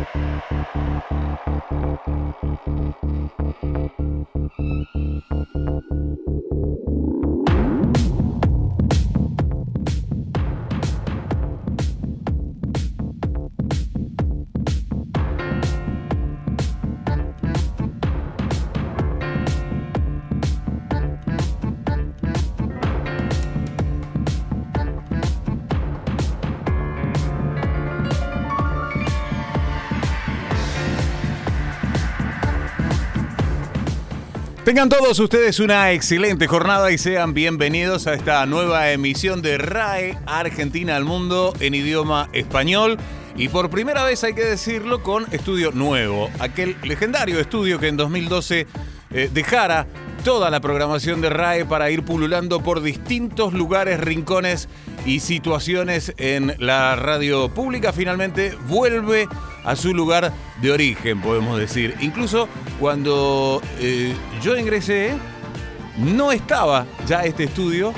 Tengan todos ustedes una excelente jornada y sean bienvenidos a esta nueva emisión de RAE Argentina al Mundo en idioma español. Y por primera vez, hay que decirlo, con estudio nuevo. Aquel legendario estudio que en 2012 dejara toda la programación de RAE para ir pululando por distintos lugares, rincones y situaciones en la radio pública, finalmente vuelve a su lugar de origen, podemos decir. Incluso cuando yo ingresé, no estaba ya este estudio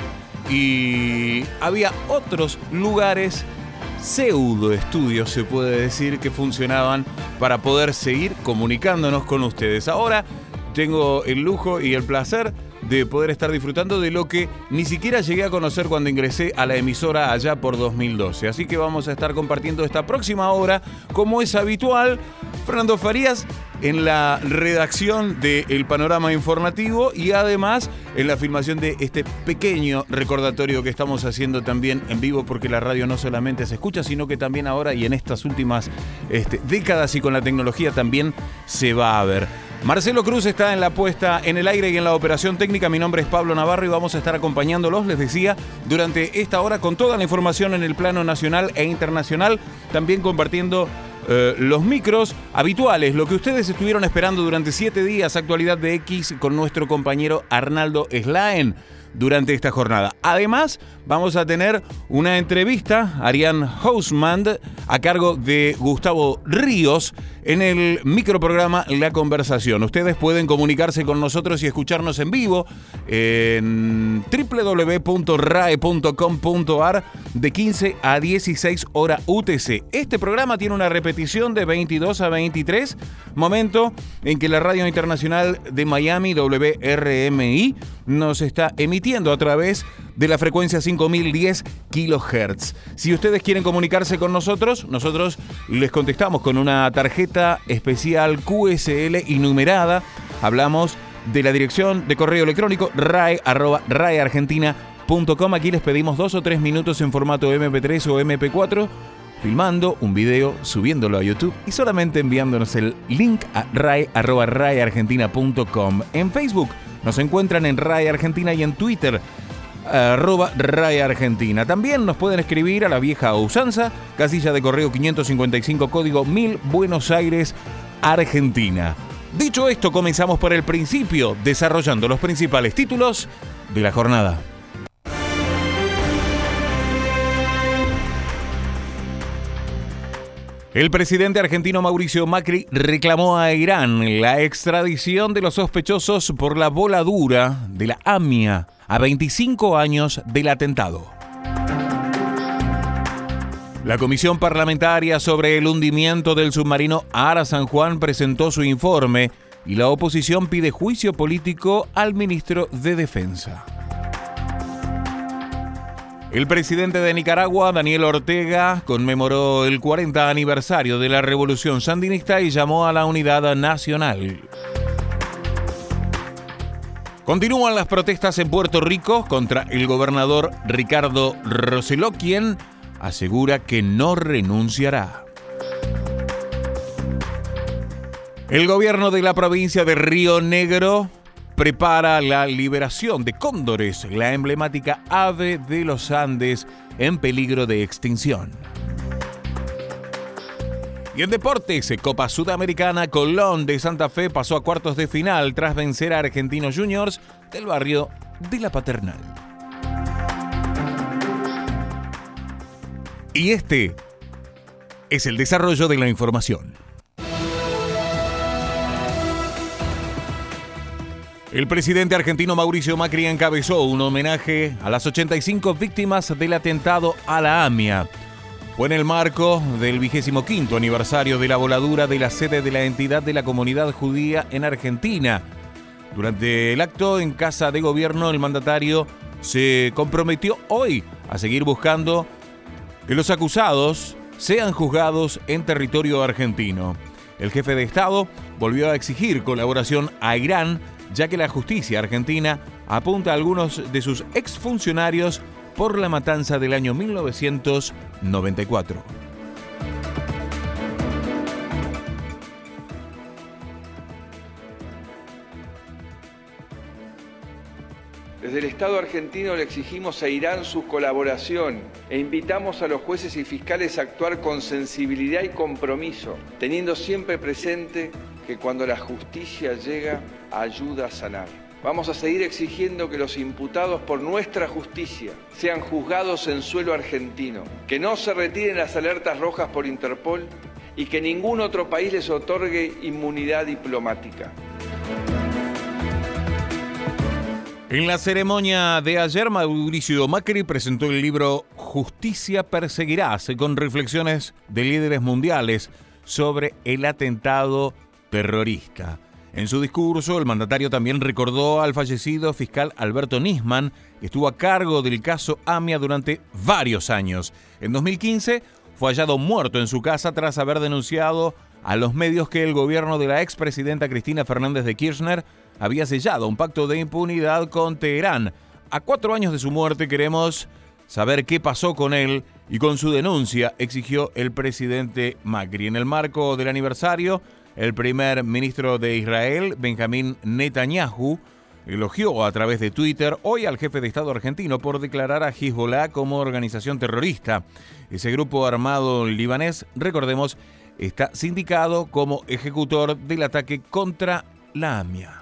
y había otros lugares, pseudo estudios se puede decir, que funcionaban para poder seguir comunicándonos con ustedes. Ahora tengo el lujo y el placer de poder estar disfrutando de lo que ni siquiera llegué a conocer cuando ingresé a la emisora allá por 2012. Así que vamos a estar compartiendo esta próxima hora, como es habitual, Fernando Farías en la redacción del panorama informativo y además en la filmación de este pequeño recordatorio que estamos haciendo también en vivo, porque la radio no solamente se escucha, sino que también ahora y en estas últimas décadas y con la tecnología también se va a ver. Marcelo Cruz está en la puesta en el aire y en la operación técnica. Mi nombre es Pablo Navarro y vamos a estar acompañándolos, les decía, durante esta hora con toda la información en el plano nacional e internacional, también compartiendo los micros habituales, lo que ustedes estuvieron esperando durante 7 días, actualidad de X con nuestro compañero Arnaldo Slaen durante esta jornada. Además, vamos a tener una entrevista, Ariane Hausmann, a cargo de Gustavo Ríos, en el microprograma La Conversación. Ustedes pueden comunicarse con nosotros y escucharnos en vivo en www.rae.com.ar de 15 a 16 hora UTC. Este programa tiene una repetición de 22 a 23, momento en que la Radio Internacional de Miami, WRMI, nos está emitiendo a través de la frecuencia 5010 kHz. Si ustedes quieren comunicarse con nosotros les contestamos con una tarjeta especial QSL y numerada. Hablamos de la dirección de correo electrónico rae@raeargentina.com. Aquí les pedimos 2 o 3 minutos en formato MP3 o MP4, filmando un video, subiéndolo a YouTube y solamente enviándonos el link a rae@raeargentina.com. En Facebook nos encuentran en RAE Argentina y en Twitter @RAE Argentina. También nos pueden escribir a la vieja usanza, casilla de correo 555, código 1000, Buenos Aires, Argentina. Dicho esto, comenzamos por el principio, desarrollando los principales títulos de la jornada. El presidente argentino Mauricio Macri reclamó a Irán la extradición de los sospechosos por la voladura de la AMIA a 25 años del atentado. La Comisión Parlamentaria sobre el hundimiento del submarino Ara San Juan presentó su informe y la oposición pide juicio político al ministro de Defensa. El presidente de Nicaragua, Daniel Ortega, conmemoró el 40 aniversario de la Revolución Sandinista y llamó a la unidad nacional. Continúan las protestas en Puerto Rico contra el gobernador Ricardo Rosselló, quien asegura que no renunciará. El gobierno de la provincia de Río Negro prepara la liberación de cóndores, la emblemática ave de los Andes en peligro de extinción. Y en deportes, Copa Sudamericana, Colón de Santa Fe pasó a cuartos de final tras vencer a Argentinos Juniors del barrio de La Paternal. Y este es el desarrollo de la información. El presidente argentino Mauricio Macri encabezó un homenaje a las 85 víctimas del atentado a la AMIA. Fue en el marco del 25º aniversario de la voladura de la sede de la entidad de la comunidad judía en Argentina. Durante el acto en Casa de Gobierno, el mandatario se comprometió hoy a seguir buscando que los acusados sean juzgados en territorio argentino. El jefe de Estado volvió a exigir colaboración a Irán, ya que la justicia argentina apunta a algunos de sus exfuncionarios por la matanza del año 1994. Desde el Estado argentino le exigimos a Irán su colaboración e invitamos a los jueces y fiscales a actuar con sensibilidad y compromiso, teniendo siempre presente que cuando la justicia llega, ayuda a sanar. Vamos a seguir exigiendo que los imputados por nuestra justicia sean juzgados en suelo argentino, que no se retiren las alertas rojas por Interpol y que ningún otro país les otorgue inmunidad diplomática. En la ceremonia de ayer, Mauricio Macri presentó el libro Justicia Perseguirás, con reflexiones de líderes mundiales sobre el atentado terrorista. En su discurso, el mandatario también recordó al fallecido fiscal Alberto Nisman, que estuvo a cargo del caso AMIA durante varios años. En 2015 fue hallado muerto en su casa tras haber denunciado a los medios que el gobierno de la expresidenta Cristina Fernández de Kirchner había sellado un pacto de impunidad con Teherán. A 4 años de su muerte queremos saber qué pasó con él y con su denuncia, exigió el presidente Macri. En el marco del aniversario, el primer ministro de Israel, Benjamín Netanyahu, elogió a través de Twitter hoy al jefe de Estado argentino por declarar a Hezbollah como organización terrorista. Ese grupo armado libanés, recordemos, está sindicado como ejecutor del ataque contra la AMIA.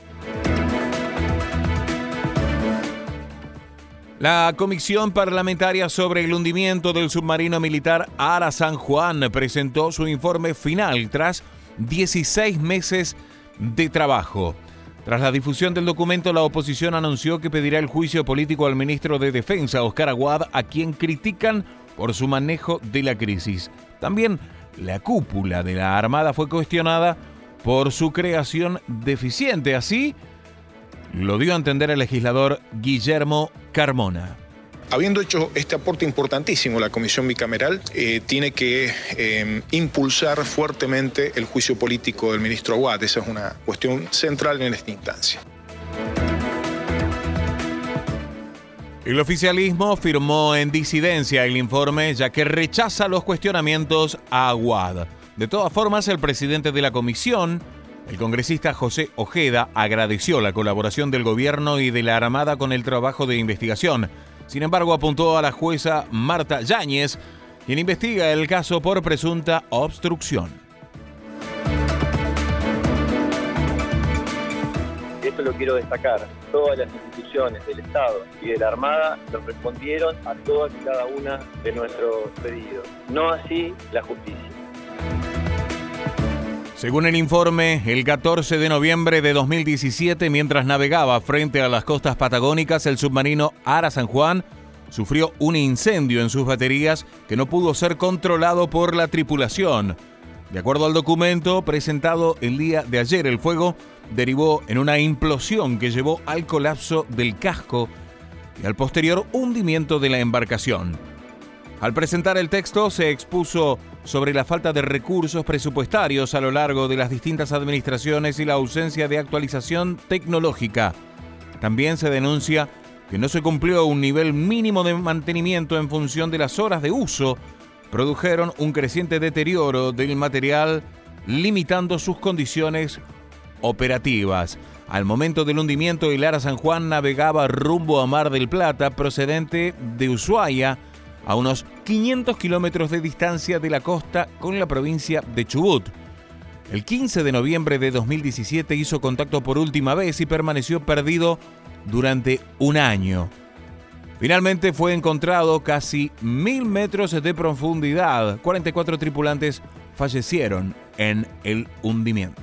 La Comisión Parlamentaria sobre el hundimiento del submarino militar Ara San Juan presentó su informe final tras 16 meses de trabajo. Tras la difusión del documento, la oposición anunció que pedirá el juicio político al ministro de Defensa, Oscar Aguad, a quien critican por su manejo de la crisis. También la cúpula de la Armada fue cuestionada por su creación deficiente. Así lo dio a entender el legislador Guillermo Carmona. Habiendo hecho este aporte importantísimo, la Comisión Bicameral tiene que impulsar fuertemente el juicio político del ministro Aguad. Esa es una cuestión central en esta instancia. El oficialismo firmó en disidencia el informe, ya que rechaza los cuestionamientos a Aguad. De todas formas, el presidente de la comisión, el congresista José Ojeda, agradeció la colaboración del gobierno y de la Armada con el trabajo de investigación. Sin embargo, apuntó a la jueza Marta Yáñez, quien investiga el caso por presunta obstrucción. Esto lo quiero destacar. Todas las instituciones del Estado y de la Armada nos respondieron a todas y cada una de nuestros pedidos. No así la justicia. Según el informe, el 14 de noviembre de 2017, mientras navegaba frente a las costas patagónicas, el submarino Ara San Juan sufrió un incendio en sus baterías que no pudo ser controlado por la tripulación. De acuerdo al documento presentado el día de ayer, el fuego derivó en una implosión que llevó al colapso del casco y al posterior hundimiento de la embarcación. Al presentar el texto, se expuso sobre la falta de recursos presupuestarios a lo largo de las distintas administraciones y la ausencia de actualización tecnológica. También se denuncia que no se cumplió un nivel mínimo de mantenimiento en función de las horas de uso, produjeron un creciente deterioro del material, limitando sus condiciones operativas. Al momento del hundimiento, el Ara San Juan navegaba rumbo a Mar del Plata, procedente de Ushuaia, a unos 500 kilómetros de distancia de la costa con la provincia de Chubut. El 15 de noviembre de 2017 hizo contacto por última vez y permaneció perdido durante un año. Finalmente fue encontrado casi 1000 metros de profundidad. 44 tripulantes fallecieron en el hundimiento.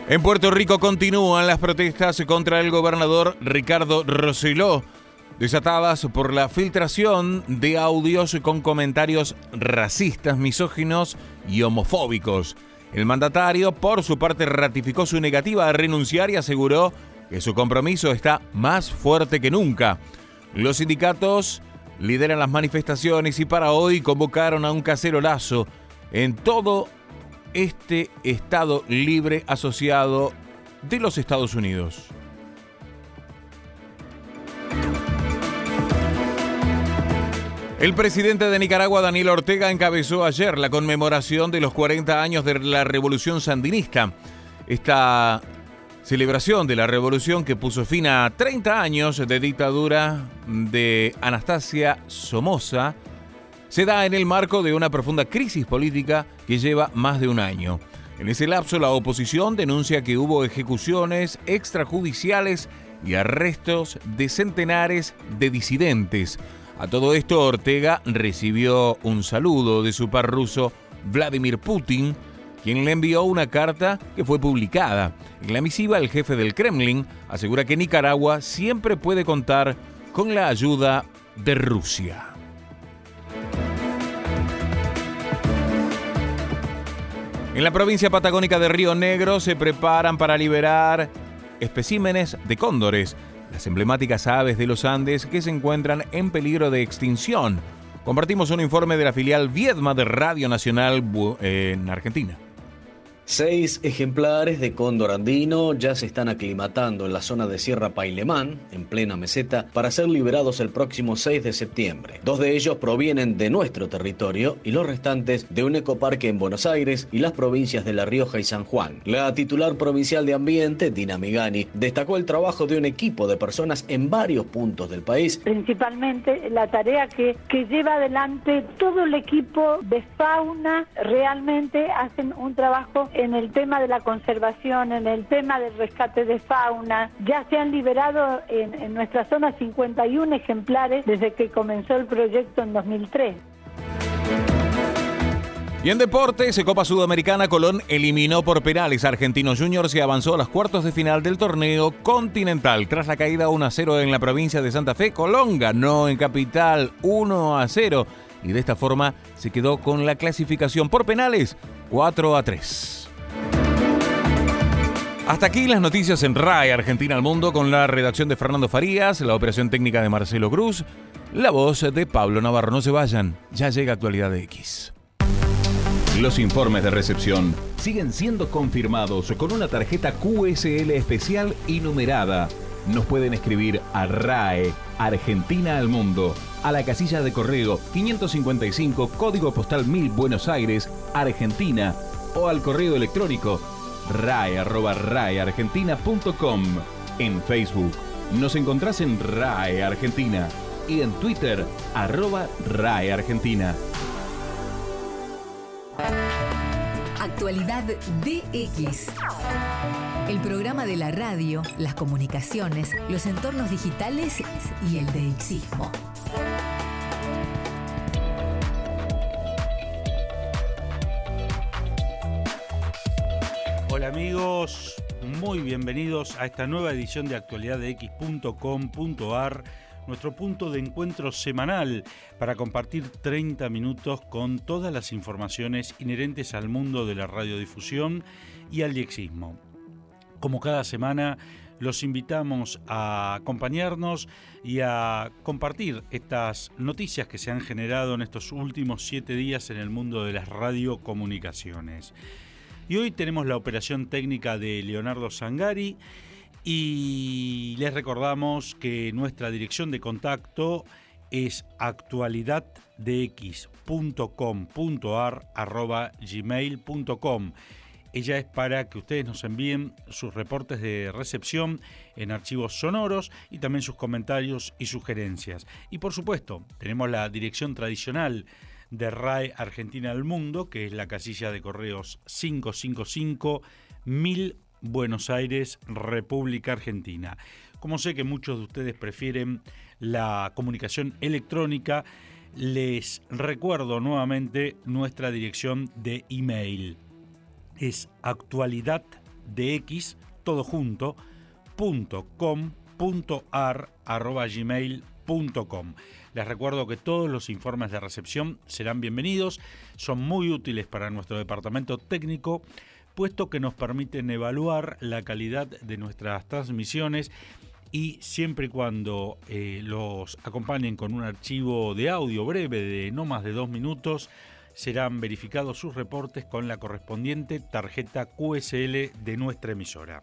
En Puerto Rico continúan las protestas contra el gobernador Ricardo Rosselló, desatadas por la filtración de audios con comentarios racistas, misóginos y homofóbicos. El mandatario, por su parte, ratificó su negativa a renunciar y aseguró que su compromiso está más fuerte que nunca. Los sindicatos lideran las manifestaciones y para hoy convocaron a un cacerolazo en todo este Estado libre asociado de los Estados Unidos. El presidente de Nicaragua, Daniel Ortega, encabezó ayer la conmemoración de los 40 años de la Revolución Sandinista. Esta celebración de la revolución que puso fin a 30 años de dictadura de Anastasio Somoza se da en el marco de una profunda crisis política que lleva más de un año. En ese lapso, la oposición denuncia que hubo ejecuciones extrajudiciales y arrestos de centenares de disidentes. A todo esto, Ortega recibió un saludo de su par ruso Vladimir Putin, quien le envió una carta que fue publicada. En la misiva, el jefe del Kremlin asegura que Nicaragua siempre puede contar con la ayuda de Rusia. En la provincia patagónica de Río Negro se preparan para liberar especímenes de cóndores, las emblemáticas aves de los Andes que se encuentran en peligro de extinción. Compartimos un informe de la filial Viedma de Radio Nacional en Argentina. 6 ejemplares de cóndor andino ya se están aclimatando en la zona de Sierra Pailemán, en plena meseta, para ser liberados el próximo 6 de septiembre. 2 de ellos provienen de nuestro territorio y los restantes de un ecoparque en Buenos Aires y las provincias de La Rioja y San Juan. La titular provincial de Ambiente, Dina Migani, destacó el trabajo de un equipo de personas en varios puntos del país. Principalmente la tarea que lleva adelante todo el equipo de fauna, realmente hacen un trabajo en el tema de la conservación, en el tema del rescate de fauna. Ya se han liberado en nuestra zona 51 ejemplares desde que comenzó el proyecto en 2003. Y en deportes, Copa Sudamericana, Colón eliminó por penales a Argentinos Juniors y avanzó a las cuartos de final del torneo continental. Tras la caída 1-0 en la provincia de Santa Fe, Colón ganó en Capital 1-0 y de esta forma se quedó con la clasificación por penales 4-3. Hasta aquí las noticias en RAE Argentina al Mundo, con la redacción de Fernando Farías, la operación técnica de Marcelo Cruz, la voz de Pablo Navarro. No se vayan, ya llega Actualidad de X. Los informes de recepción siguen siendo confirmados con una tarjeta QSL especial y numerada. Nos pueden escribir a RAE Argentina al Mundo, a la casilla de correo 555, código postal 1000, Buenos Aires, Argentina, o al correo electrónico rae@raeargentina.com. En Facebook nos encontrás en RAE Argentina y en Twitter @RAE Argentina. Actualidad DX. El programa de la radio, las comunicaciones, los entornos digitales y el DXismo. Hola amigos, muy bienvenidos a esta nueva edición de actualidadx.com.ar, nuestro punto de encuentro semanal para compartir 30 minutos con todas las informaciones inherentes al mundo de la radiodifusión y al DXismo. Como cada semana, los invitamos a acompañarnos y a compartir estas noticias que se han generado en estos últimos 7 días en el mundo de las radiocomunicaciones. Y hoy tenemos la operación técnica de Leonardo Zangari y les recordamos que nuestra dirección de contacto es actualidadx.com.ar@gmail.com. Ella es para que ustedes nos envíen sus reportes de recepción en archivos sonoros y también sus comentarios y sugerencias. Y por supuesto, tenemos la dirección tradicional de RAE Argentina al Mundo, que es la casilla de correos 555 1000, Buenos Aires, República Argentina. Como sé que muchos de ustedes prefieren la comunicación electrónica, les recuerdo nuevamente nuestra dirección de email. Es actualidadx, dx, todo junto, .com.ar@gmail.com. Les recuerdo que todos los informes de recepción serán bienvenidos, son muy útiles para nuestro departamento técnico, puesto que nos permiten evaluar la calidad de nuestras transmisiones y siempre y cuando los acompañen con un archivo de audio breve de no más de 2 minutos, serán verificados sus reportes con la correspondiente tarjeta QSL de nuestra emisora.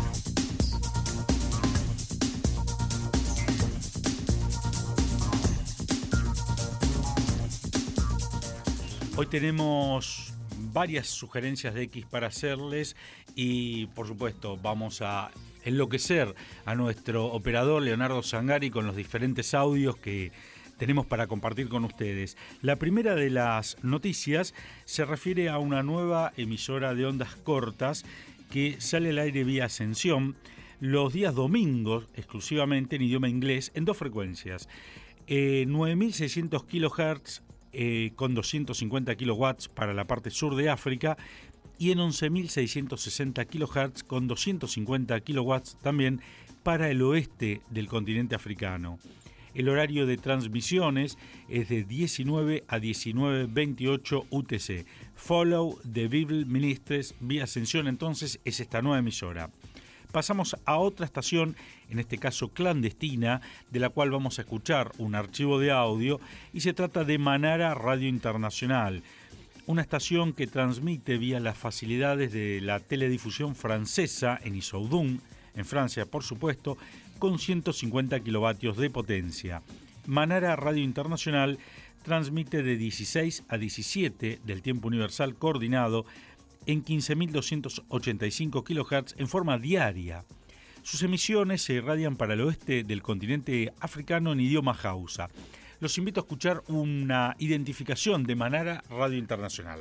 Hoy tenemos varias sugerencias de X para hacerles y, por supuesto, vamos a enloquecer a nuestro operador Leonardo Zangari con los diferentes audios que tenemos para compartir con ustedes. La primera de las noticias se refiere a una nueva emisora de ondas cortas que sale al aire vía Ascensión los días domingos, exclusivamente en idioma inglés, en 2 frecuencias. 9.600 kHz con 250 kilowatts para la parte sur de África y en 11.660 kHz con 250 kilowatts también para el oeste del continente africano. El horario de transmisiones es de 19 a 19:28 UTC. Follow the Bible Ministries vía Ascensión, entonces, es esta nueva emisora. Pasamos a otra estación, en este caso clandestina, de la cual vamos a escuchar un archivo de audio, y se trata de Manara Radio Internacional, una estación que transmite vía las facilidades de la teledifusión francesa en Issoudun, en Francia por supuesto, con 150 kilovatios de potencia. Manara Radio Internacional transmite de 16 a 17 del tiempo universal coordinado en 15.285 kHz en forma diaria. Sus emisiones se irradian para el oeste del continente africano en idioma Hausa. Los invito a escuchar una identificación de Manara Radio Internacional.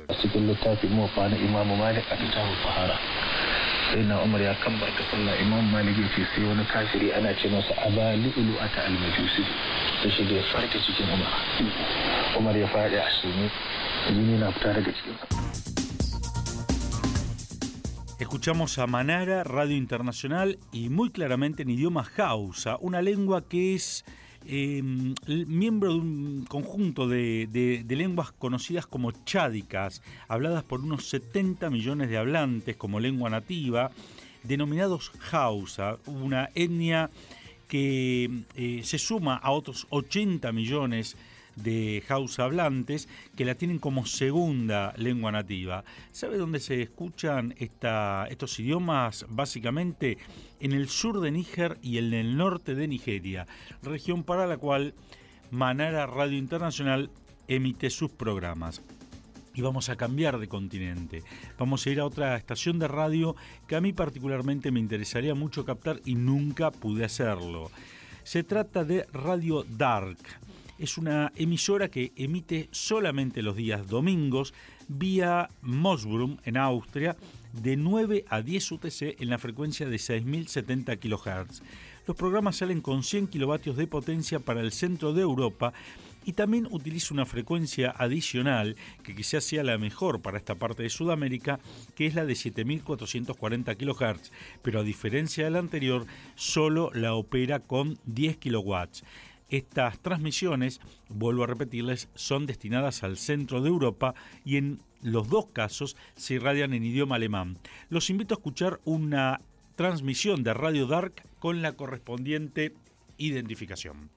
Escuchamos a Manara Radio Internacional y muy claramente en idioma Hausa, una lengua que es miembro de un conjunto de lenguas conocidas como chádicas, habladas por unos 70 millones de hablantes como lengua nativa, denominados Hausa, una etnia que se suma a otros 80 millones de Hausa hablantes que la tienen como segunda lengua nativa. ¿Sabe dónde se escuchan estos idiomas? Básicamente en el sur de Níger y en el norte de Nigeria, región para la cual Manara Radio Internacional emite sus programas. Y vamos a cambiar de continente. Vamos a ir a otra estación de radio que a mí particularmente me interesaría mucho captar y nunca pude hacerlo. Se trata de Radio Dark. Es una emisora que emite solamente los días domingos vía Mosbrum en Austria de 9 a 10 UTC en la frecuencia de 6.070 kHz. Los programas salen con 100 kilovatios de potencia para el centro de Europa y también utiliza una frecuencia adicional que quizás sea la mejor para esta parte de Sudamérica, que es la de 7.440 kHz, pero a diferencia de la anterior, solo la opera con 10 kilowatts. Estas transmisiones, vuelvo a repetirles, son destinadas al centro de Europa y en los 2 casos se irradian en idioma alemán. Los invito a escuchar una transmisión de Radio Dark con la correspondiente identificación.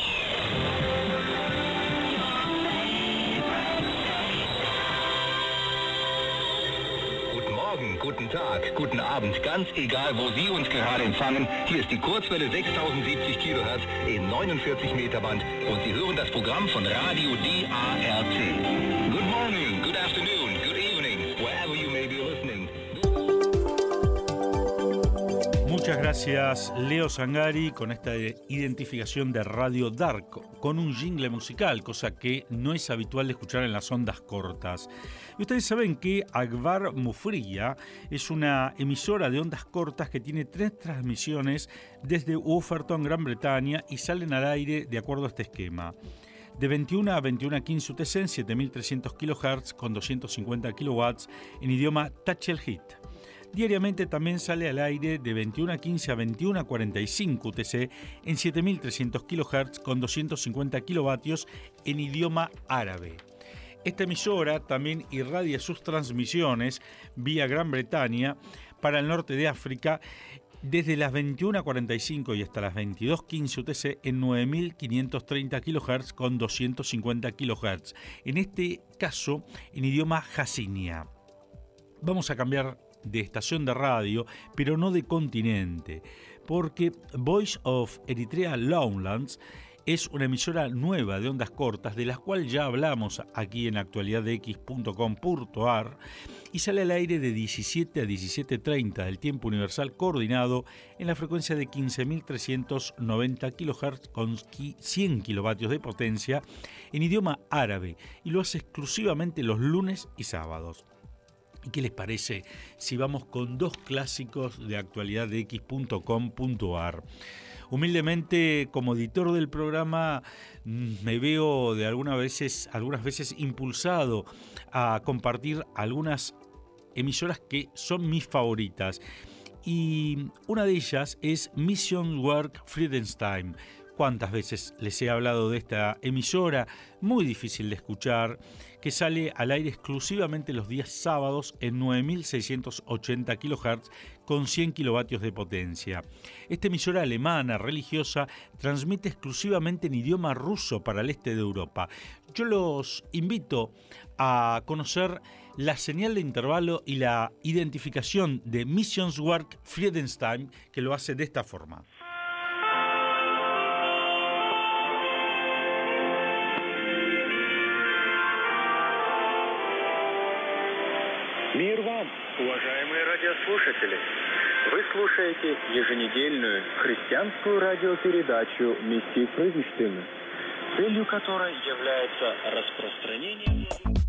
Guten Tag, guten Abend, ganz egal, wo Sie uns gerade empfangen. Hier ist die Kurzwelle 6070 kHz in 49 Meter Band und Sie hören das Programm von Radio DARC. Good morning, good afternoon, good evening, wherever you may be listening. Muchas gracias, Leo Zangari, con esta identificación de Radio Dark, con un jingle musical, cosa que no es habitual de escuchar en las ondas cortas. Y ustedes saben que Akbar Mufriya es una emisora de ondas cortas que tiene 3 transmisiones desde Wolverhampton, Gran Bretaña, y salen al aire de acuerdo a este esquema. De 21 a 21:15 UTC en 7.300 kHz con 250 kilowatts en idioma Tachelhit. Diariamente también sale al aire de 21:15 a 21:45 UTC en 7300 kHz con 250 kilovatios en idioma árabe. Esta emisora también irradia sus transmisiones vía Gran Bretaña para el norte de África desde las 21:45 y hasta las 22:15 UTC en 9530 kHz con 250 kHz, en este caso en idioma jasinia. Vamos a cambiar de estación de radio, pero no de continente, porque Voice of Eritrea Lowlands es una emisora nueva de ondas cortas, de las cuales ya hablamos aquí en actualidadx.com.ar, y sale al aire de 17 a 17:30 del tiempo universal coordinado en la frecuencia de 15.390 kHz con 100 kilovatios de potencia en idioma árabe, y lo hace exclusivamente los lunes y sábados. ¿Y qué les parece si vamos con dos clásicos de actualidadx.com.ar? Humildemente, como editor del programa, me veo de algunas veces impulsado a compartir algunas emisoras que son mis favoritas. Y una de ellas es Mission Work Friedenstein. ¿Cuántas veces les he hablado de esta emisora? Muy difícil de escuchar, que sale al aire exclusivamente los días sábados en 9680 kHz con 100 kilovatios de potencia. Esta emisora alemana religiosa transmite exclusivamente en idioma ruso para el este de Europa. Yo los invito a conocer la señal de intervalo y la identificación de Missionswerk Friedenstein, que lo hace de esta forma. Мир вам, уважаемые радиослушатели! Вы слушаете еженедельную христианскую радиопередачу «Миссии Фриденштейна», целью которой является распространение...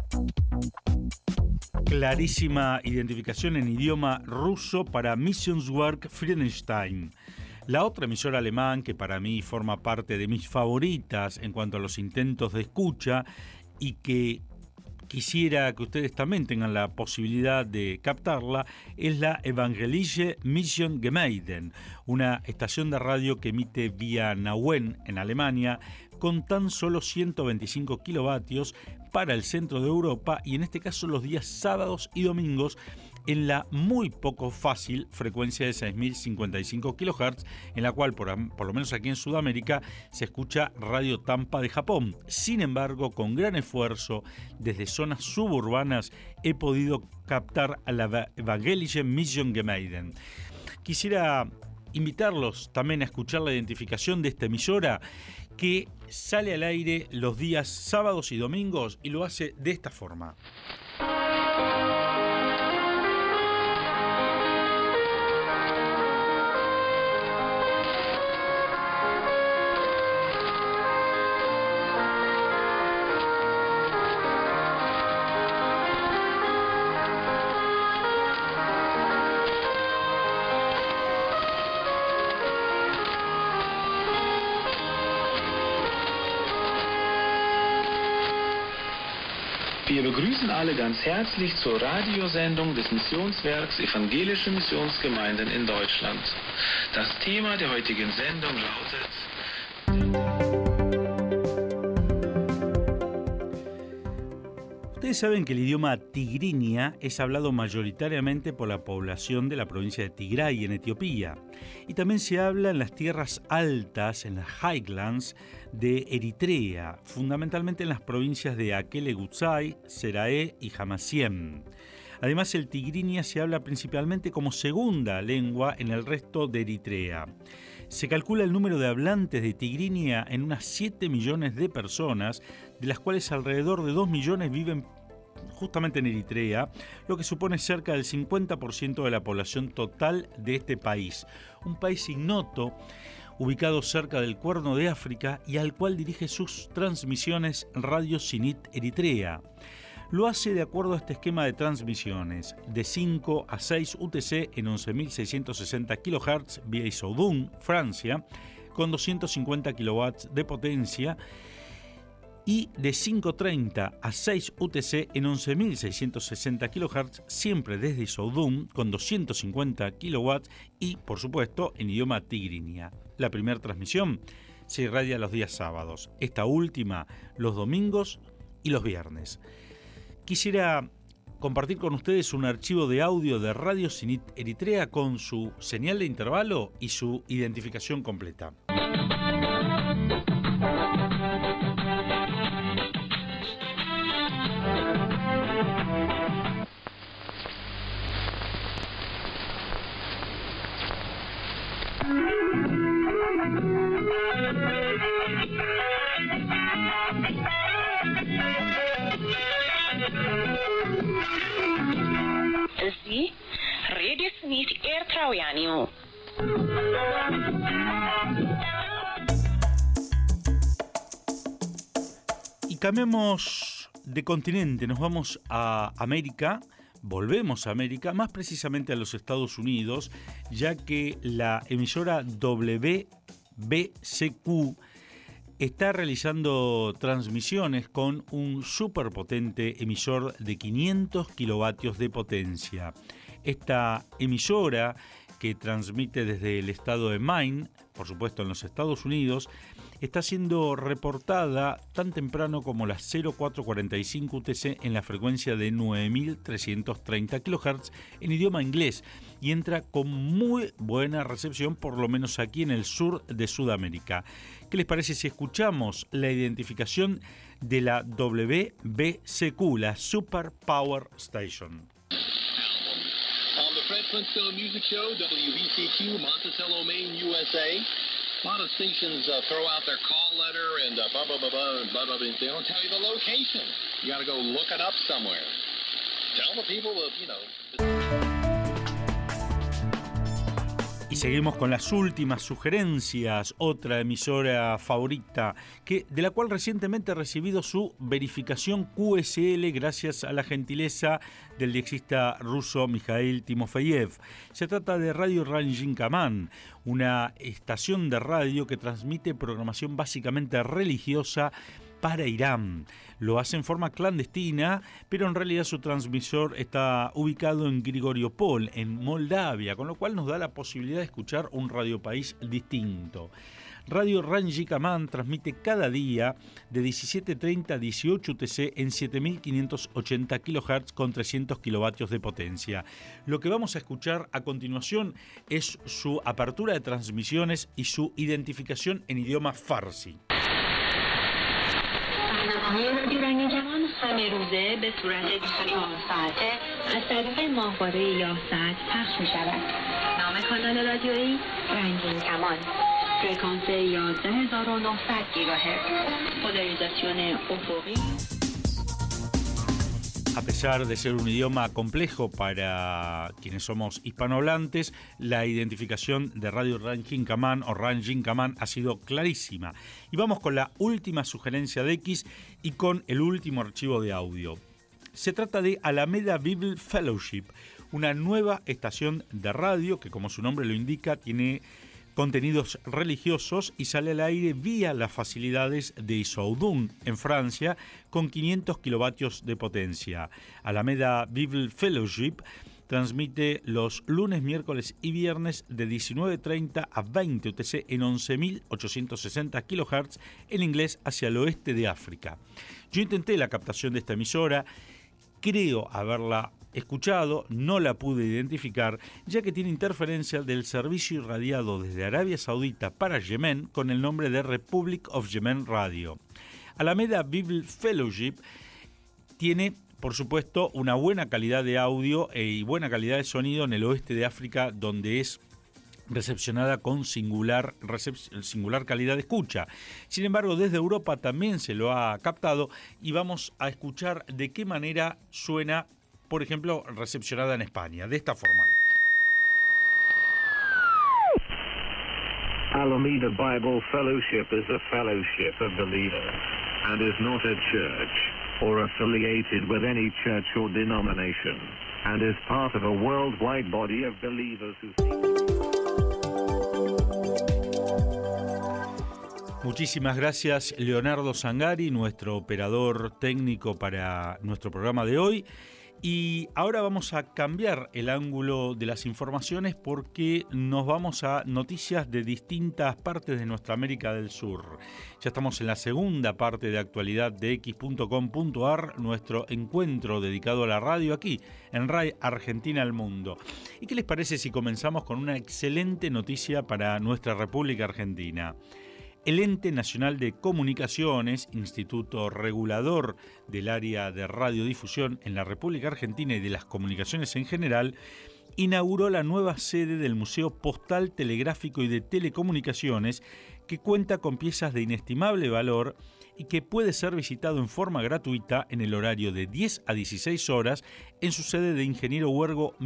Clarísima identificación en idioma ruso para Missionswerk Friedenstein. La otra emisora alemán que para mí forma parte de mis favoritas en cuanto a los intentos de escucha y que quisiera que ustedes también tengan la posibilidad de captarla, es la Evangelische Mission Gemeinden, una estación de radio que emite vía Nauen en Alemania con tan solo 125 kilovatios para el centro de Europa, y en este caso los días sábados y domingos en la muy poco fácil frecuencia de 6.055 kHz, en la cual, por lo menos aquí en Sudamérica, se escucha Radio Tampa de Japón. Sin embargo, con gran esfuerzo, desde zonas suburbanas, he podido captar a la Evangelische Mission Gemeinden. Quisiera invitarlos también a escuchar la identificación de esta emisora, que sale al aire los días sábados y domingos y lo hace de esta forma. Wir begrüßen alle ganz herzlich zur Radiosendung des Missionswerks Evangelische Missionsgemeinden in Deutschland. Das Thema der heutigen Sendung lautet... Ustedes saben que el idioma tigrinya es hablado mayoritariamente por la población de la provincia de Tigray en Etiopía, y también se habla en las tierras altas, en las highlands de Eritrea, fundamentalmente en las provincias de Akele Gutsai, Serae y Hamasien. Además, el tigrinya se habla principalmente como segunda lengua en el resto de Eritrea. Se calcula el número de hablantes de tigrinya en unas 7 millones de personas, de las cuales alrededor de 2 millones viven justamente en Eritrea, lo que supone cerca del 50% de la población total de este país. Un país ignoto, ubicado cerca del Cuerno de África y al cual dirige sus transmisiones Radio Sinit Eritrea. Lo hace de acuerdo a este esquema de transmisiones, de 5 a 6 UTC en 11.660 kHz vía Issoudun, Francia, con 250 kW de potencia, y de 5.30 a 6 UTC en 11.660 kHz, siempre desde Isoudun, con 250 kW y, por supuesto, en idioma tigrinya. La primera transmisión se irradia los días sábados, esta última los domingos y los viernes. Quisiera compartir con ustedes un archivo de audio de Radio Zenit Eritrea con su señal de intervalo y su identificación completa. እዚህ ሬዲዮ ስኒት ኤርትራውያን እዩ። Y cambiamos de continente, nos vamos a América, volvemos a América, más precisamente a los Estados Unidos, ya que la emisora WBCQ está realizando transmisiones con un superpotente emisor de 500 kilovatios de potencia. Esta emisora, que transmite desde el estado de Maine, por supuesto en los Estados Unidos, está siendo reportada tan temprano como las 0445 UTC en la frecuencia de 9.330 kHz en idioma inglés y entra con muy buena recepción, por lo menos aquí en el sur de Sudamérica. ¿Qué les parece si escuchamos la identificación de la WBCQ, la Super Power Station? Fred Flintstone Music Show, WBCQ, Monticello, Maine, USA. A lot of stations throw out their call letter and blah, blah, blah, blah, blah, blah, they don't tell you the location. You got to go look it up somewhere. Tell the people that, you know. Y seguimos con las últimas sugerencias, otra emisora favorita, de la cual recientemente ha recibido su verificación QSL gracias a la gentileza del diexista ruso Mikhail Timofeyev. Se trata de Radio Ranjin Kaman, una estación de radio que transmite programación básicamente religiosa para Irán. Lo hace en forma clandestina, pero en realidad su transmisor está ubicado en Grigoriopol, en Moldavia, con lo cual nos da la posibilidad de escuchar un radiopaís distinto. Radio Ranjin Kaman transmite cada día de 17.30 a 18 UTC en 7.580 kHz con 300 kilovatios de potencia. Lo que vamos a escuchar a continuación es su apertura de transmisiones y su identificación en idioma farsi. رادیو رنگین کمان همه روزه به صورت 24 ساعته از طریق ماهواره یاست پخش می شود. نام کانال رادیویی رنگین کمان، فرکانس 11900 گیگاهرتز، پولarización افقی. A pesar de ser un idioma complejo para quienes somos hispanohablantes, la identificación de Radio Ranjin Kaman o Ranjin Kaman ha sido clarísima. Y vamos con la última sugerencia de X y con el último archivo de audio. Se trata de Alameda Bible Fellowship, una nueva estación de radio que, como su nombre lo indica, tiene contenidos religiosos y sale al aire vía las facilidades de Isoudun, en Francia, con 500 kilovatios de potencia. Alameda Bible Fellowship transmite los lunes, miércoles y viernes de 19.30 a 20 UTC en 11.860 kHz en inglés hacia el oeste de África. Yo intenté la captación de esta emisora, creo haberla escuchado, no la pude identificar, ya que tiene interferencia del servicio irradiado desde Arabia Saudita para Yemen con el nombre de Republic of Yemen Radio. Alameda Bible Fellowship tiene, por supuesto, una buena calidad de audio y buena calidad de sonido en el oeste de África, donde es recepcionada con singular calidad de escucha. Sin embargo, desde Europa también se lo ha captado y vamos a escuchar de qué manera suena, por ejemplo, recepcionada en España, de esta forma. Alameda Bible Fellowship is a fellowship of believers and is not a church or affiliated with any church or denomination and is part of a worldwide body of believers who Muchísimas gracias, Leonardo Zangari, nuestro operador técnico para nuestro programa de hoy. Y ahora vamos a cambiar el ángulo de las informaciones porque nos vamos a noticias de distintas partes de nuestra América del Sur. Ya estamos en la segunda parte de actualidad de x.com.ar, nuestro encuentro dedicado a la radio aquí en RAI Argentina al Mundo. ¿Y qué les parece si comenzamos con una excelente noticia para nuestra República Argentina? El Ente Nacional de Comunicaciones, instituto regulador del área de radiodifusión en la República Argentina y de las comunicaciones en general, inauguró la nueva sede del Museo Postal, Telegráfico y de Telecomunicaciones, que cuenta con piezas de inestimable valor y que puede ser visitado en forma gratuita en el horario de 10 a 16 horas en su sede de Ingeniero Huergo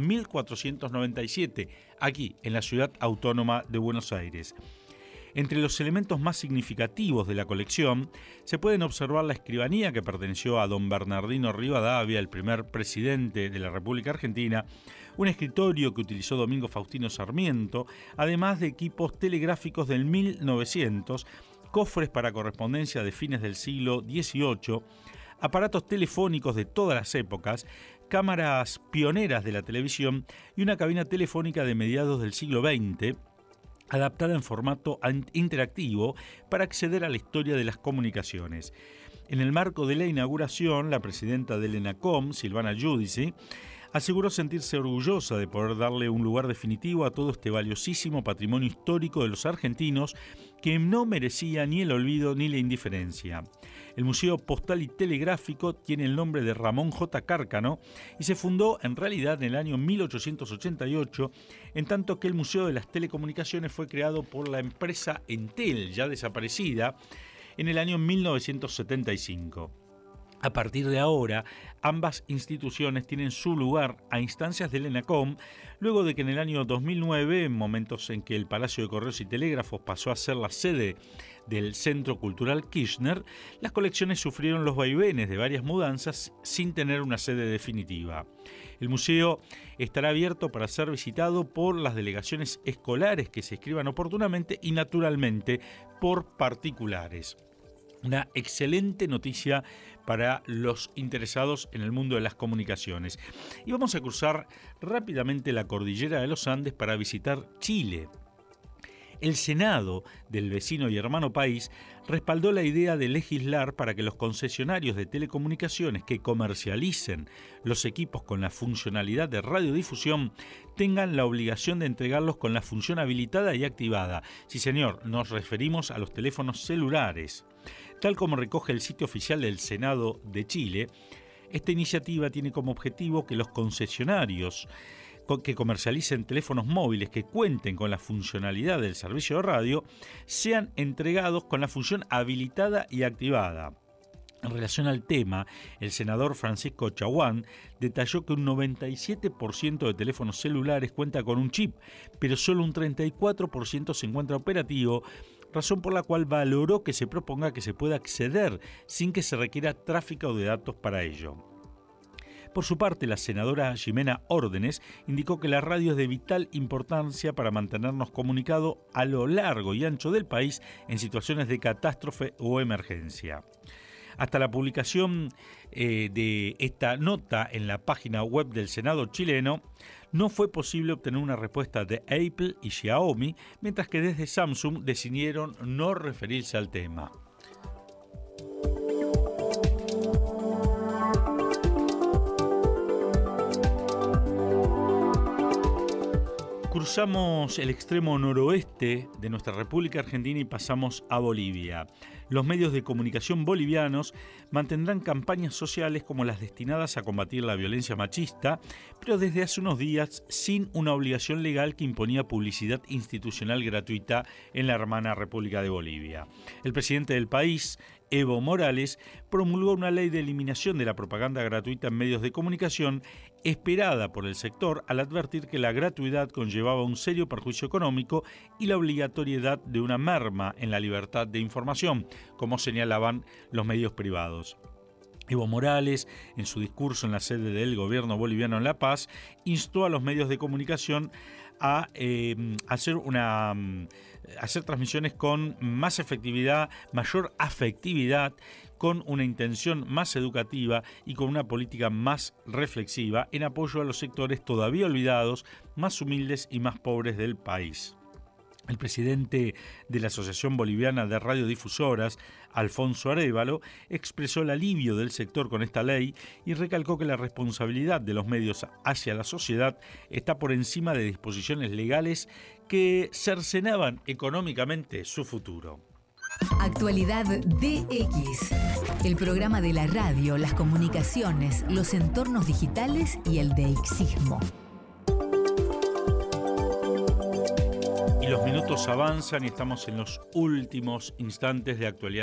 1497, aquí en la Ciudad Autónoma de Buenos Aires. Entre los elementos más significativos de la colección se pueden observar la escribanía que perteneció a don Bernardino Rivadavia, el primer presidente de la República Argentina, un escritorio que utilizó Domingo Faustino Sarmiento, además de equipos telegráficos del 1900, cofres para correspondencia de fines del siglo XVIII, aparatos telefónicos de todas las épocas, cámaras pioneras de la televisión y una cabina telefónica de mediados del siglo XX, adaptada en formato interactivo para acceder a la historia de las comunicaciones. En el marco de la inauguración, la presidenta del ENACOM, Silvana Giudici, aseguró sentirse orgullosa de poder darle un lugar definitivo a todo este valiosísimo patrimonio histórico de los argentinos que no merecía ni el olvido ni la indiferencia. El Museo Postal y Telegráfico tiene el nombre de Ramón J. Cárcano y se fundó en realidad en el año 1888, en tanto que el Museo de las Telecomunicaciones fue creado por la empresa Entel, ya desaparecida, en el año 1975. A partir de ahora, ambas instituciones tienen su lugar a instancias del ENACOM, luego de que en el año 2009, en momentos en que el Palacio de Correos y Telégrafos pasó a ser la sede del Centro Cultural Kirchner, las colecciones sufrieron los vaivenes de varias mudanzas sin tener una sede definitiva. El museo estará abierto para ser visitado por las delegaciones escolares que se inscriban oportunamente y, naturalmente, por particulares. Una excelente noticia para los interesados en el mundo de las comunicaciones. Y vamos a cruzar rápidamente la cordillera de los Andes para visitar Chile. El Senado del vecino y hermano país respaldó la idea de legislar para que los concesionarios de telecomunicaciones que comercialicen los equipos con la funcionalidad de radiodifusión tengan la obligación de entregarlos con la función habilitada y activada. Sí, señor, nos referimos a los teléfonos celulares. Tal como recoge el sitio oficial del Senado de Chile, esta iniciativa tiene como objetivo que los concesionarios que comercialicen teléfonos móviles que cuenten con la funcionalidad del servicio de radio sean entregados con la función habilitada y activada. En relación al tema, el senador Francisco Chaguán detalló que un 97% de teléfonos celulares cuenta con un chip, pero solo un 34% se encuentra operativo, razón por la cual valoró que se proponga que se pueda acceder sin que se requiera tráfico de datos para ello. Por su parte, la senadora Ximena Órdenes indicó que la radio es de vital importancia para mantenernos comunicados a lo largo y ancho del país en situaciones de catástrofe o emergencia. Hasta la publicación de esta nota en la página web del Senado chileno, no fue posible obtener una respuesta de Apple y Xiaomi, mientras que desde Samsung decidieron no referirse al tema. Cruzamos el extremo noroeste de nuestra República Argentina y pasamos a Bolivia. Los medios de comunicación bolivianos mantendrán campañas sociales como las destinadas a combatir la violencia machista, pero desde hace unos días sin una obligación legal que imponía publicidad institucional gratuita en la hermana República de Bolivia. El presidente del país, Evo Morales, promulgó una ley de eliminación de la propaganda gratuita en medios de comunicación, esperada por el sector al advertir que la gratuidad conllevaba un serio perjuicio económico y la obligatoriedad de una merma en la libertad de información, como señalaban los medios privados. Evo Morales, en su discurso en la sede del gobierno boliviano en La Paz, instó a los medios de comunicación a hacer transmisiones con más efectividad, mayor afectividad, con una intención más educativa y con una política más reflexiva en apoyo a los sectores todavía olvidados, más humildes y más pobres del país. El presidente de la Asociación Boliviana de Radiodifusoras, Alfonso Arévalo, expresó el alivio del sector con esta ley y recalcó que la responsabilidad de los medios hacia la sociedad está por encima de disposiciones legales que cercenaban económicamente su futuro. Actualidad DX, el programa de la radio, las comunicaciones, los entornos digitales y el DXismo. Los minutos avanzan y estamos en los últimos instantes de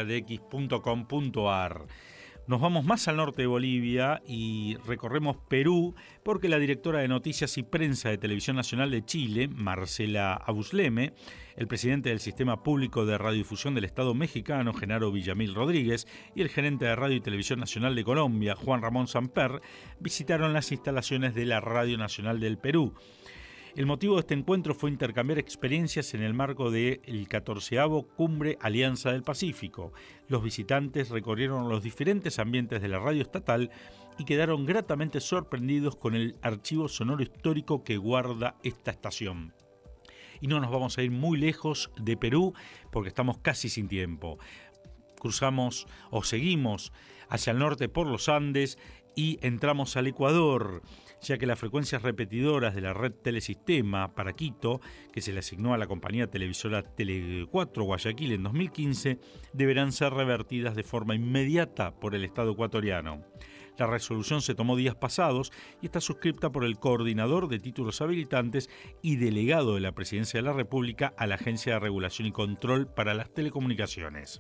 actualidadx.com.ar. Nos vamos más al norte de Bolivia y recorremos Perú porque la directora de Noticias y Prensa de Televisión Nacional de Chile, Marcela Abusleme, el presidente del Sistema Público de Radiodifusión del Estado mexicano, Genaro Villamil Rodríguez, y el gerente de Radio y Televisión Nacional de Colombia, Juan Ramón Samper, visitaron las instalaciones de la Radio Nacional del Perú. El motivo de este encuentro fue intercambiar experiencias en el marco del 14º Cumbre Alianza del Pacífico. Los visitantes recorrieron los diferentes ambientes de la radio estatal y quedaron gratamente sorprendidos con el archivo sonoro histórico que guarda esta estación. Y no nos vamos a ir muy lejos de Perú porque estamos casi sin tiempo. Cruzamos o seguimos hacia el norte por los Andes y entramos al Ecuador, ya que las frecuencias repetidoras de la red Telesistema para Quito, que se le asignó a la compañía televisora Tele 4 Guayaquil en 2015, deberán ser revertidas de forma inmediata por el Estado ecuatoriano. La resolución se tomó días pasados y está suscripta por el coordinador de títulos habilitantes y delegado de la Presidencia de la República a la Agencia de Regulación y Control para las Telecomunicaciones.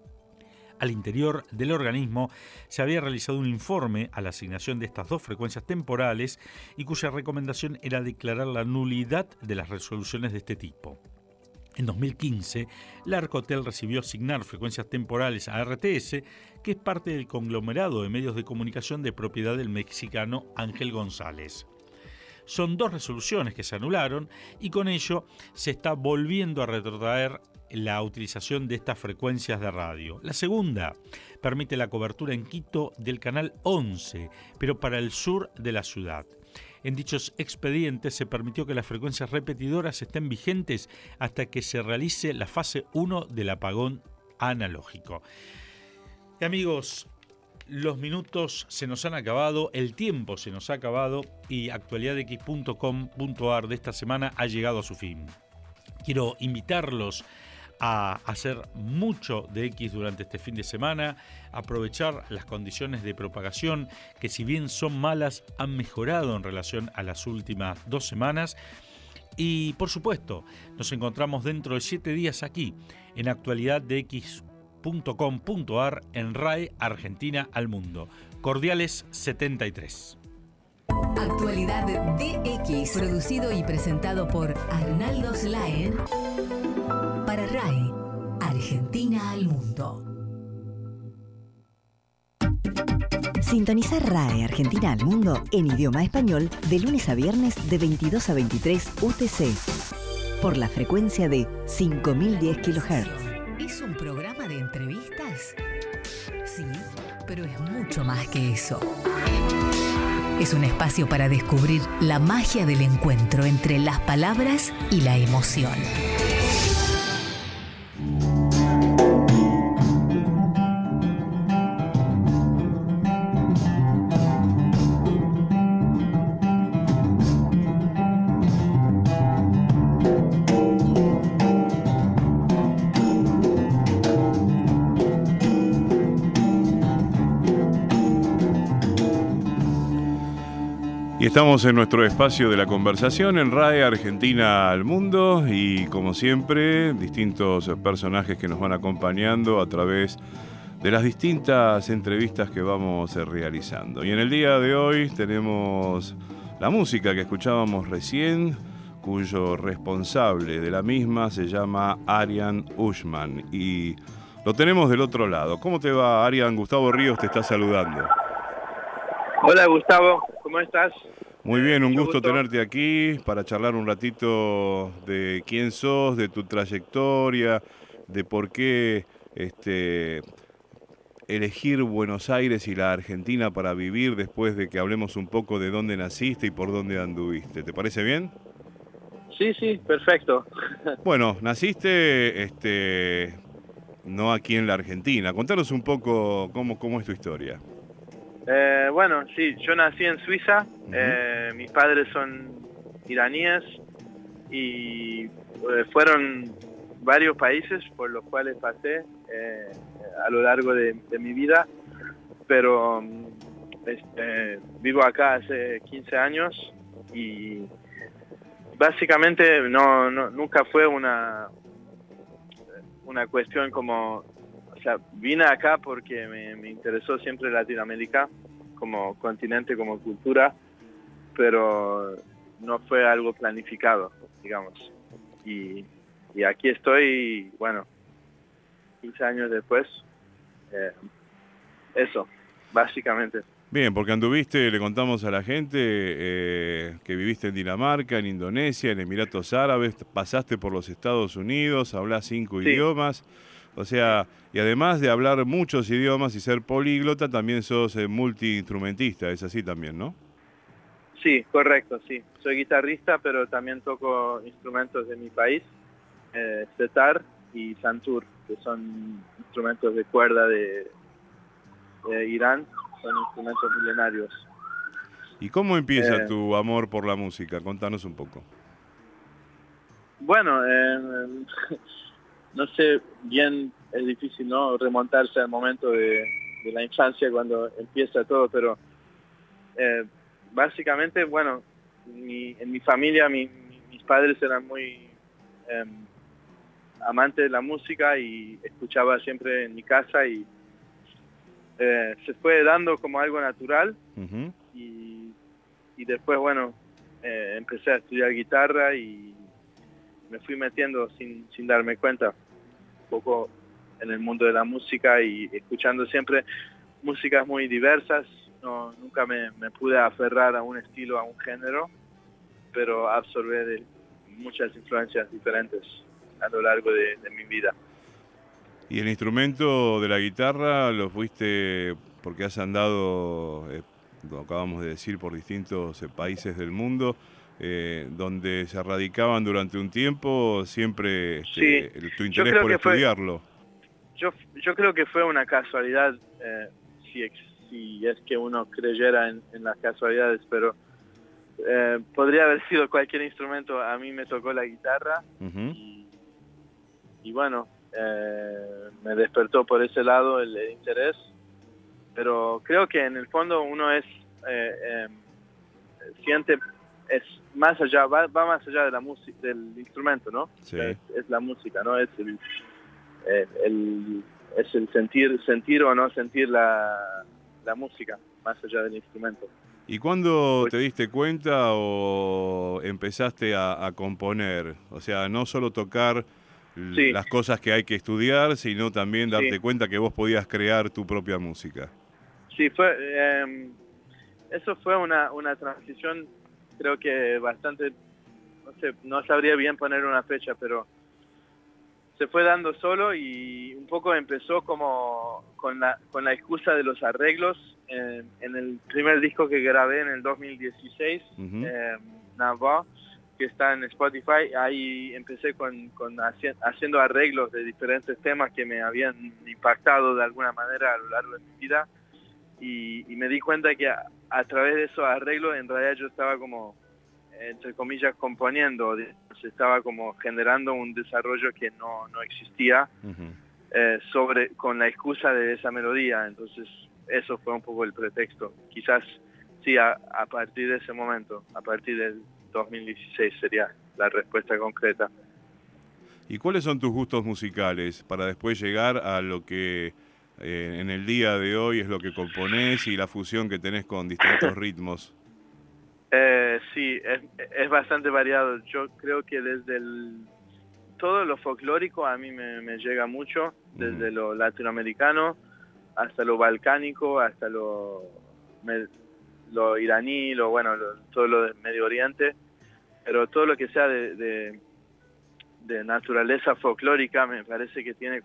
Al interior del organismo se había realizado un informe a la asignación de estas dos frecuencias temporales y cuya recomendación era declarar la nulidad de las resoluciones de este tipo. En 2015, la Arcotel recibió asignar frecuencias temporales a RTS, que es parte del conglomerado de medios de comunicación de propiedad del mexicano Ángel González. Son dos resoluciones que se anularon y con ello se está volviendo a retrotraer la utilización de estas frecuencias de radio. La segunda permite la cobertura en Quito del canal 11, pero para el sur de la ciudad. En dichos expedientes se permitió que las frecuencias repetidoras estén vigentes hasta que se realice la fase 1 del apagón analógico. Y amigos, los minutos se nos han acabado, el tiempo se nos ha acabado y actualidadx.com.ar de esta semana ha llegado a su fin. Quiero invitarlos a hacer mucho de X durante este fin de semana, aprovechar las condiciones de propagación que, si bien son malas, han mejorado en relación a las últimas 2 semanas. Y por supuesto, nos encontramos dentro de 7 días aquí en actualidadx.com.ar en RAE Argentina al Mundo. Cordiales 73. Actualidad DX, producido y presentado por Arnaldo Slaen para RAE Argentina al Mundo. Sintoniza RAE Argentina al Mundo en idioma español de lunes a viernes de 22 a 23 UTC por la frecuencia de 5010 kHz. ¿Es un programa de entrevistas? Sí, pero es mucho más que eso. Es un espacio para descubrir la magia del encuentro entre las palabras y la emoción. Estamos en nuestro espacio de la conversación en RAE Argentina al Mundo y, como siempre, distintos personajes que nos van acompañando a través de las distintas entrevistas que vamos realizando. Y en el día de hoy tenemos la música que escuchábamos recién, cuyo responsable de la misma se llama Arian Ushman, y Lo tenemos del otro lado. ¿Cómo te va, Arian? Gustavo Ríos te está saludando. Hola, Gustavo. ¿Cómo estás? Muy bien, un gusto tenerte aquí para charlar un ratito de quién sos, de tu trayectoria, de por qué elegir Buenos Aires y la Argentina para vivir, después de que hablemos un poco de dónde naciste y por dónde anduviste. ¿Te parece bien? Sí, perfecto. Bueno, naciste no aquí en la Argentina. Contanos un poco cómo es tu historia. Bueno, sí, yo nací en Suiza. Mis padres son iraníes y fueron varios países por los cuales pasé a lo largo de mi vida, pero vivo acá hace 15 años y básicamente nunca fue una cuestión como, o sea, vine acá porque me interesó siempre Latinoamérica como continente, como cultura, pero no fue algo planificado, digamos. Y aquí estoy, bueno, 15 años después, eso, básicamente. Bien, porque anduviste, le contamos a la gente que viviste en Dinamarca, en Indonesia, en Emiratos Árabes, pasaste por los Estados Unidos, hablás 5 idiomas, o sea, y además de hablar muchos idiomas y ser políglota, también sos multiinstrumentista, es así también, ¿no? Sí, correcto, sí. Soy guitarrista, pero también toco instrumentos de mi país, setar y santur, que son instrumentos de cuerda de Irán, son instrumentos milenarios. ¿Y cómo empieza tu amor por la música? Contanos un poco. Bueno, no sé bien, es difícil, ¿no?, remontarse al momento de la infancia cuando empieza todo, pero básicamente, bueno, en mi familia mis padres eran muy amantes de la música y escuchaba siempre en mi casa y se fue dando como algo natural. Y después, bueno, empecé a estudiar guitarra y me fui metiendo sin darme cuenta un poco en el mundo de la música y escuchando siempre músicas muy diversas. Nunca me pude aferrar a un estilo, a un género, pero absorbí de muchas influencias diferentes a lo largo de mi vida. ¿Y el instrumento de la guitarra lo fuiste porque has andado, lo acabamos de decir, por distintos países del mundo, donde se radicaban durante un tiempo, siempre tu interés por estudiarlo? Yo creo que fue una casualidad, si es que uno creyera en las casualidades, pero podría haber sido cualquier instrumento. A mí me tocó la guitarra y bueno, me despertó por ese lado el interés, pero creo que en el fondo uno siente, es más allá, va más allá de la música, del instrumento, ¿no? Sí. Es la música, ¿no? Es el sentir o no sentir la música, más allá del instrumento. ¿Y cuándo te diste cuenta o empezaste a componer? O sea, no solo tocar las cosas que hay que estudiar, sino también darte cuenta que vos podías crear tu propia música. Sí, eso fue una transición, creo que bastante, no sé, no sabría bien poner una fecha, pero se fue dando solo y un poco empezó como con la excusa de los arreglos. En el primer disco que grabé en el 2016, Nava, que está en Spotify, ahí empecé haciendo arreglos de diferentes temas que me habían impactado de alguna manera a lo largo de mi vida, y me di cuenta que a través de esos arreglos en realidad yo estaba como, entre comillas, componiendo, estaba como generando un desarrollo que no existía con la excusa de esa melodía. Entonces eso fue un poco el pretexto. Quizás sí, a partir de ese momento, a partir del 2016 sería la respuesta concreta. ¿Y cuáles son tus gustos musicales para después llegar a lo que en el día de hoy es lo que componés y la fusión que tenés con distintos ritmos? Sí, es bastante variado. Yo creo que desde todo lo folclórico a mí me llega mucho, desde lo latinoamericano hasta lo balcánico, hasta lo iraní, todo lo del Medio Oriente, pero todo lo que sea de naturaleza folclórica me parece que tiene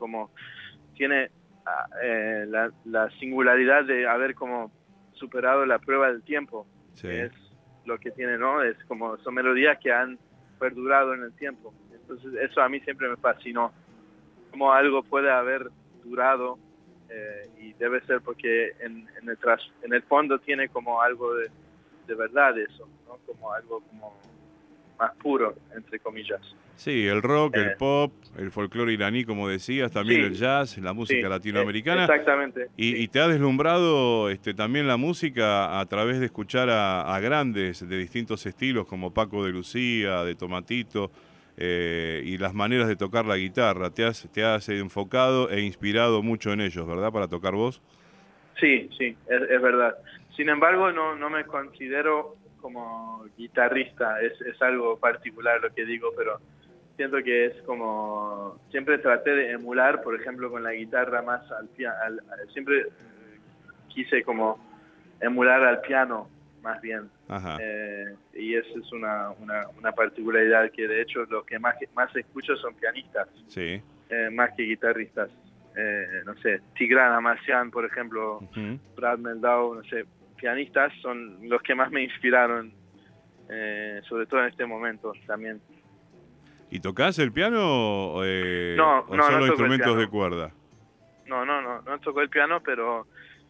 la singularidad de haber como superado la prueba del tiempo. Sí. Es lo que tiene, ¿no? Es como son melodías que han perdurado en el tiempo. Entonces eso a mí siempre me fascinó, como algo puede haber durado, y debe ser porque en el fondo tiene como algo de verdad eso, ¿no? Como algo como más puro, entre comillas. Sí, el rock, el pop, el folclore iraní, como decías, también el jazz, la música latinoamericana. Exactamente. Y te ha deslumbrado también la música a través de escuchar a grandes de distintos estilos, como Paco de Lucía, de Tomatito, y las maneras de tocar la guitarra. Te has enfocado e inspirado mucho en ellos, ¿verdad? Para tocar vos. Sí, es verdad. Sin embargo, no me considero como guitarrista, es algo particular lo que digo, pero siento que es como, siempre traté de emular, por ejemplo, con la guitarra más al piano, siempre quise como emular al piano más bien. Ajá. Y eso es una particularidad que de hecho los que más escucho son pianistas, sí. Más que guitarristas. No sé, Tigran Amassian, por ejemplo, Brad Meldau, no sé, pianistas son los que más me inspiraron, sobre todo en este momento también. ¿Y tocás el piano o no solo instrumentos el de cuerda? No tocó el piano, pero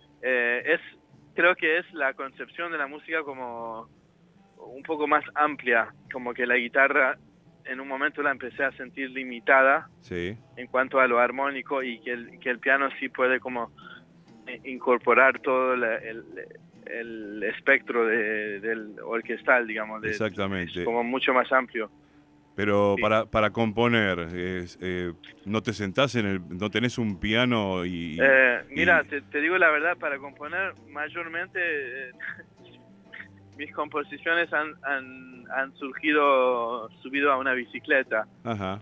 creo que es la concepción de la música como un poco más amplia, como que la guitarra en un momento la empecé a sentir limitada, sí, en cuanto a lo armónico, y que el piano sí puede como incorporar todo el espectro del orquestal, digamos. Exactamente. Es como mucho más amplio. Pero sí. para componer, ¿no te sentás no tenés un piano y...? Mira, te digo la verdad, para componer mayormente mis composiciones han surgido subido a una bicicleta. Ajá.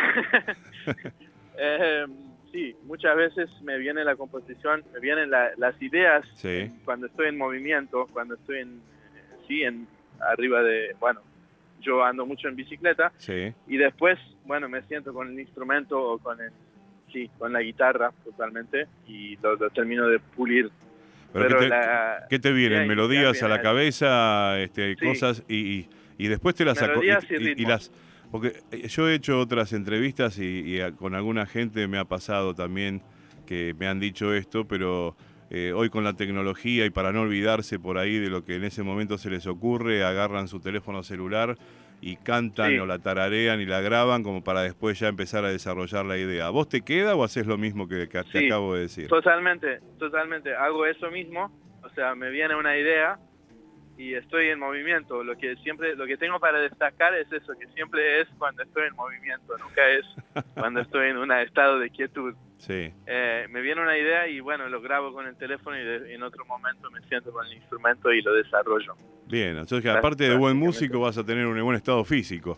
Sí, muchas veces me viene la composición, me vienen las ideas, sí, cuando estoy en movimiento, cuando estoy arriba de, yo ando mucho en bicicleta, sí, y después, me siento con el instrumento o con la guitarra totalmente, y lo termino de pulir. Pero ¿qué te vienen? ¿Melodías a la cabeza, sí, cosas, y después te las melodías y ritmos? Porque yo he hecho otras entrevistas y con alguna gente me ha pasado también que me han dicho esto, pero hoy con la tecnología y para no olvidarse por ahí de lo que en ese momento se les ocurre, agarran su teléfono celular y cantan, sí, o la tararean y la graban como para después ya empezar a desarrollar la idea. ¿A vos te queda o haces lo mismo que te acabo de decir? Totalmente. Hago eso mismo. O sea, me viene una idea y estoy en movimiento. Lo que tengo para destacar es eso, que siempre es cuando estoy en movimiento, nunca es cuando estoy en un estado de quietud. Sí. Me viene una idea y lo grabo con el teléfono, y en otro momento me siento con el instrumento y lo desarrollo. Bien, entonces que aparte de buen músico vas a tener un buen estado físico.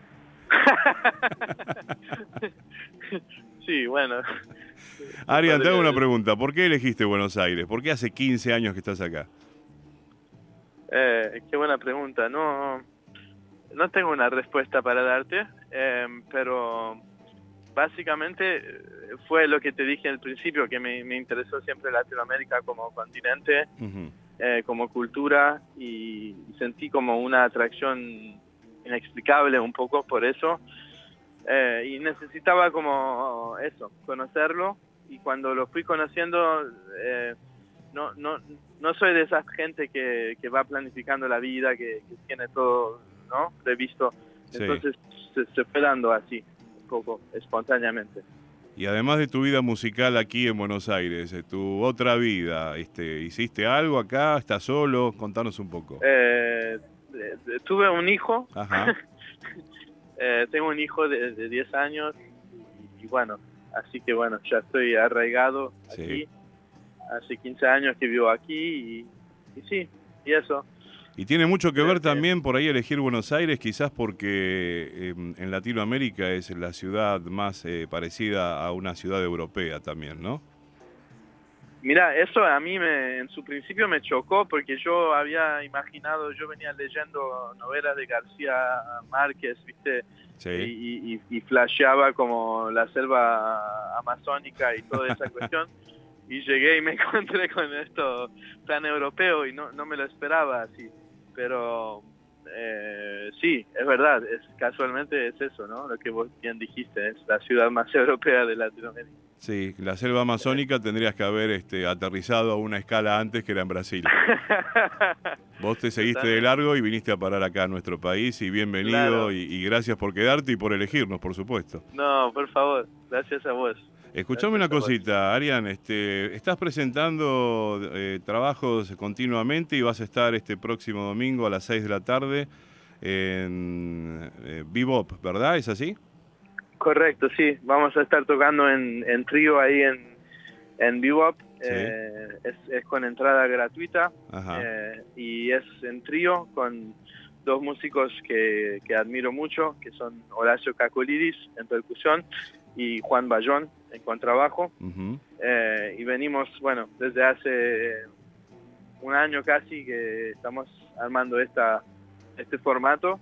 Sí, bueno. Arian, te hago una pregunta. ¿Por qué elegiste Buenos Aires? ¿Por qué hace 15 años que estás acá? Qué buena pregunta. No tengo una respuesta para darte, pero básicamente fue lo que te dije al principio, que me interesó siempre Latinoamérica como continente, como cultura, y sentí como una atracción inexplicable un poco por eso, y necesitaba como eso, conocerlo, y cuando lo fui conociendo, no soy de esa gente que va planificando la vida, que tiene todo, ¿no?, previsto. Sí. Entonces se fue dando así, un poco espontáneamente. Y además de tu vida musical aquí en Buenos Aires, tu otra vida, ¿hiciste algo acá? ¿Estás solo? Contanos un poco. Tuve un hijo. Ajá. Tengo un hijo de 10 años y así que ya estoy arraigado aquí. Sí. Hace 15 años que vivo aquí y sí, y eso. Y tiene mucho que ver también por ahí elegir Buenos Aires, quizás porque en Latinoamérica es la ciudad más parecida a una ciudad europea también, ¿no? Mira, eso a mí en su principio me chocó porque yo había imaginado, yo venía leyendo novelas de García Márquez, ¿viste? Sí. Y flasheaba como la selva amazónica y toda esa cuestión. Y llegué y me encontré con esto tan europeo y no me lo esperaba así. Pero sí, es verdad, casualmente es eso, ¿no? Lo que vos bien dijiste, es la ciudad más europea de Latinoamérica. Sí, la selva amazónica tendrías que haber aterrizado a una escala antes que era en Brasil. Vos te seguiste de largo y viniste a parar acá a nuestro país y bienvenido, claro. y gracias por quedarte y por elegirnos, por supuesto. No, por favor, gracias a vos. Escuchame una cosita, Arian, estás presentando trabajos continuamente y vas a estar este próximo domingo a las 6 de la tarde en Bebop, ¿verdad? ¿Es así? Correcto, sí. Vamos a estar tocando en trío ahí en Bebop. Sí. Es con entrada gratuita y es en trío con dos músicos que admiro mucho, que son Horacio Cacolidis en percusión y Juan Bayón en contrabajo. Y venimos, bueno, desde hace un año casi que estamos armando este formato.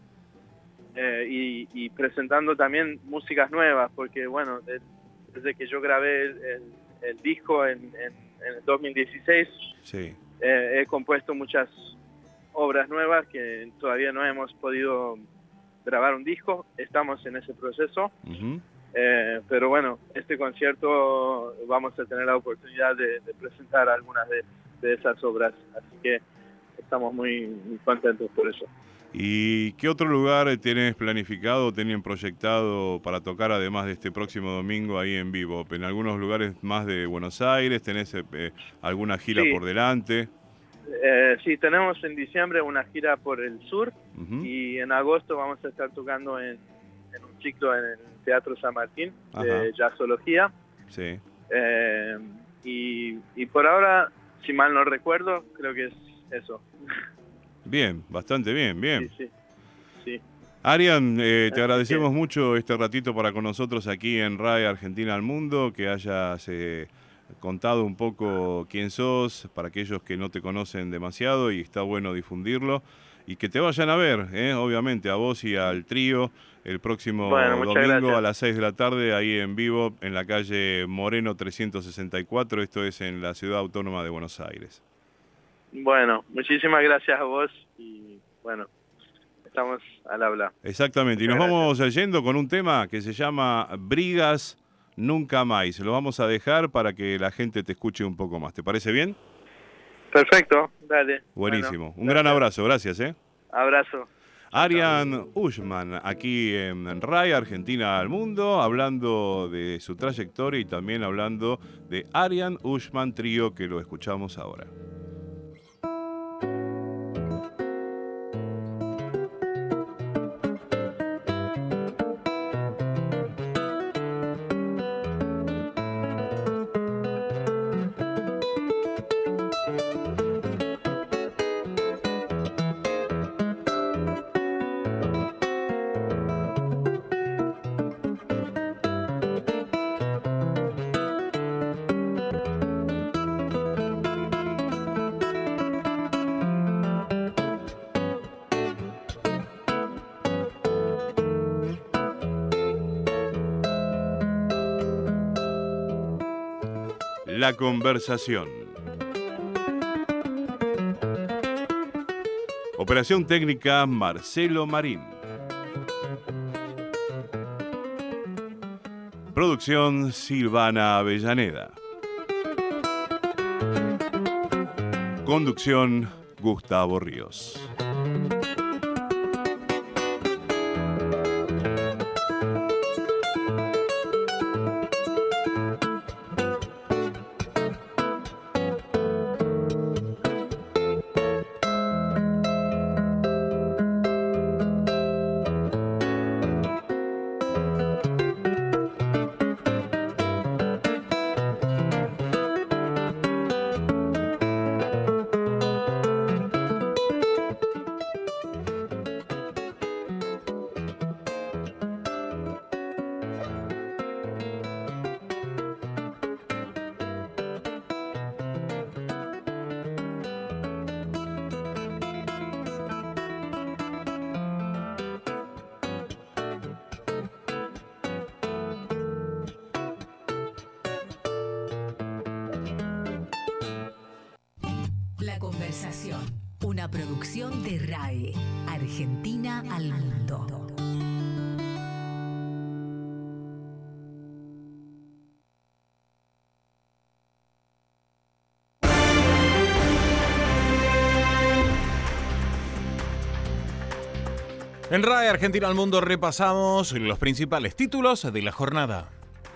Y presentando también músicas nuevas, porque bueno, desde que yo grabé el disco en el 2016, sí. He compuesto muchas obras nuevas que todavía no hemos podido grabar un disco, estamos en ese proceso, pero bueno, este concierto vamos a tener la oportunidad de presentar algunas de esas obras, así que estamos muy contentos por eso. ¿Y qué otro lugar tenés planificado, tienen proyectado para tocar además de este próximo domingo ahí en vivo? ¿En algunos lugares más de Buenos Aires? ¿Tenés alguna gira por delante? Sí, tenemos en diciembre una gira por el sur y en agosto vamos a estar tocando en un ciclo en el Teatro San Martín de jazzología. Sí. Y por ahora, si mal no recuerdo, creo que es eso. Bien, bastante bien, bien. Sí. Arian, te agradecemos mucho este ratito para con nosotros aquí en RAE Argentina al Mundo, que hayas contado un poco quién sos, para aquellos que no te conocen demasiado, y está bueno difundirlo, y que te vayan a ver, obviamente, a vos y al trío, el próximo domingo a las 6 de la tarde, ahí en vivo, en la calle Moreno 364, esto es en la Ciudad Autónoma de Buenos Aires. Bueno, muchísimas gracias a vos y bueno, estamos al habla. Exactamente, y nos vamos yendo con un tema que se llama Brigas Nunca Más. Lo vamos a dejar para que la gente te escuche un poco más. ¿Te parece bien? Perfecto, dale. Buenísimo. Un gran abrazo, gracias. Abrazo. Arian Ushman, aquí en RAE Argentina al Mundo, hablando de su trayectoria y también hablando de Arian Ushman Trío, que lo escuchamos ahora. La conversación. Operación técnica Marcelo Marín. Producción Silvana Avellaneda. Conducción Gustavo Ríos. La conversación. Una producción de RAE. Argentina al mundo. En RAE Argentina al Mundo repasamos los principales títulos de la jornada.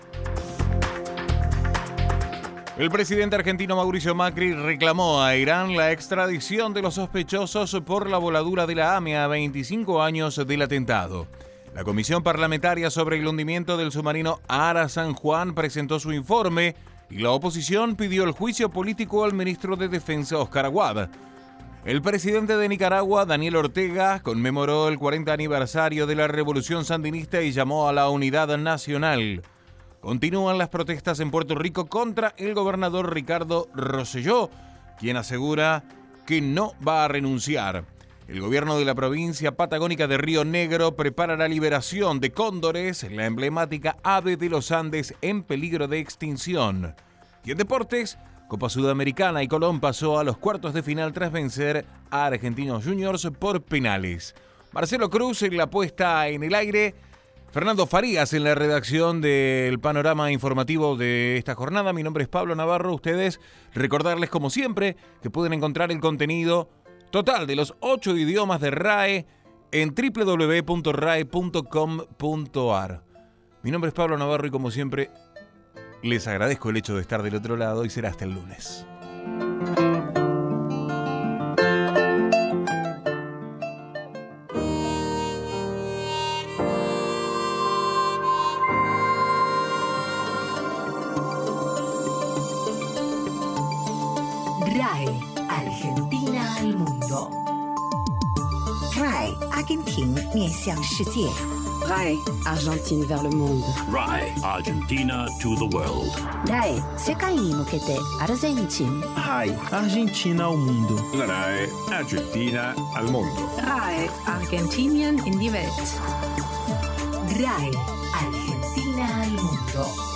El presidente argentino Mauricio Macri reclamó a Irán la extradición de los sospechosos por la voladura de la AME a 25 años del atentado. La Comisión Parlamentaria sobre el hundimiento del submarino Ara San Juan presentó su informe y la oposición pidió el juicio político al ministro de Defensa Oscar Aguad. El presidente de Nicaragua, Daniel Ortega, conmemoró el 40 aniversario de la Revolución Sandinista y llamó a la unidad nacional. Continúan las protestas en Puerto Rico contra el gobernador Ricardo Rosselló, quien asegura que no va a renunciar. El gobierno de la provincia patagónica de Río Negro prepara la liberación de cóndores, la emblemática ave de los Andes en peligro de extinción. Y en deportes, Copa Sudamericana y Colón pasó a los cuartos de final tras vencer a Argentinos Juniors por penales. Marcelo Cruz en la puesta en el aire, Fernando Farías en la redacción del panorama informativo de esta jornada. Mi nombre es Pablo Navarro. Ustedes, recordarles como siempre que pueden encontrar el contenido total de los 8 idiomas de RAE en www.rae.com.ar. Mi nombre es Pablo Navarro y como siempre les agradezco el hecho de estar del otro lado y será hasta el lunes. RAE, Argentina al mundo. RAE, Argentina 面向世界。RAE, Argentine vers le monde. RAE, Argentina to the world. RAE, 世界に向けてアルゼンチン。 RAE, Argentina al mundo. RAE, Argentina al mundo. RAE, Argentinien in die Welt. RAE, Argentina al mundo.